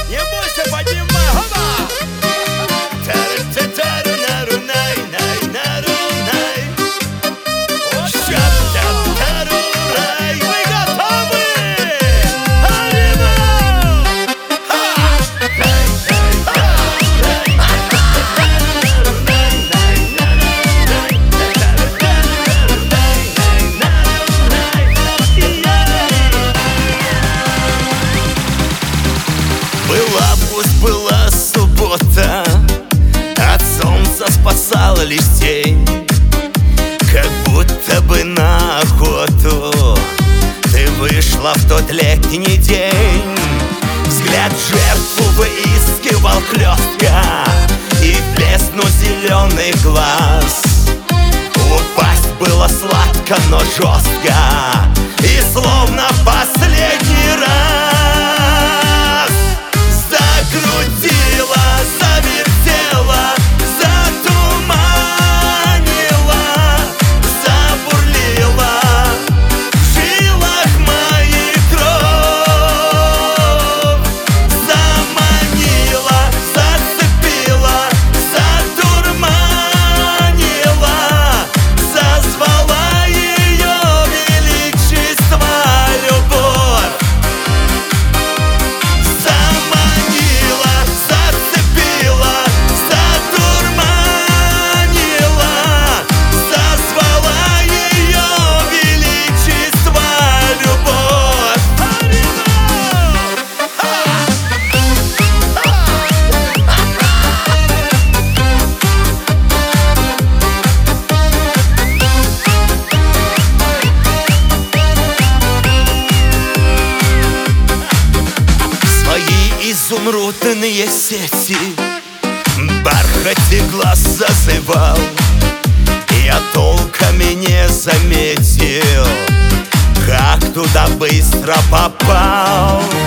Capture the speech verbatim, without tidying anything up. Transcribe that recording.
Не бойся, поднимай, хоба! Вы готовы? Был август, была суббота, от солнца спасала лишь тень. Как будто бы на охоту ты вышла в тот летний день. Взгляд жертву выискивал хлестко, и блеснул зеленый глаз. Упасть было сладко, но жестко, и словно в последний раз закрутила, завертела, затуманила, забурлила в жилах моих кровь, заманила, зацепила, затурманила, зазвала ее величество любовь. Заманила, зацепила, затурманила, зазвала ее величество любовь. Свои изумрудные сети бархате глаз зазывал, я толком-и не заметил, как туда быстро попал.